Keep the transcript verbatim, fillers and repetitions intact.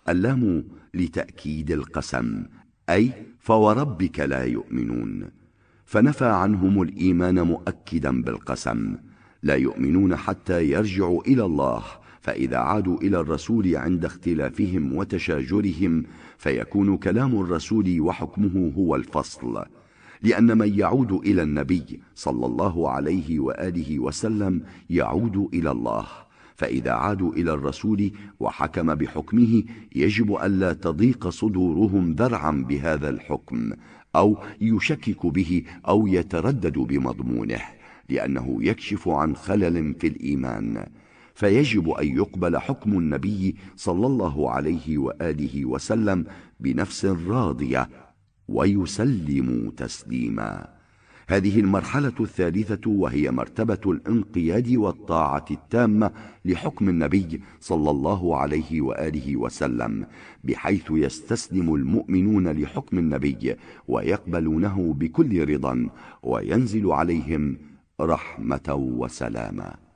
اللام لتأكيد القسم، أي فوربك لا يؤمنون، فنفى عنهم الإيمان مؤكدا بالقسم. لا يؤمنون حتى يرجعوا إلى الله، فإذا عادوا إلى الرسول عند اختلافهم وتشاجرهم فيكون كلام الرسول وحكمه هو الفصل، لأن من يعود إلى النبي صلى الله عليه وآله وسلم يعود إلى الله، فإذا عادوا إلى الرسول وحكم بحكمه يجب ألا تضيق صدورهم ذرعا بهذا الحكم أو يشكك به أو يتردد بمضمونه، لأنه يكشف عن خلل في الإيمان، فيجب أن يقبل حكم النبي صلى الله عليه وآله وسلم بنفس راضية ويسلم تسليما. هذه المرحلة الثالثة، وهي مرتبة الانقياد والطاعة التامة لحكم النبي صلى الله عليه وآله وسلم، بحيث يستسلم المؤمنون لحكم النبي ويقبلونه بكل رضا، وينزل عليهم رحمة وسلاما.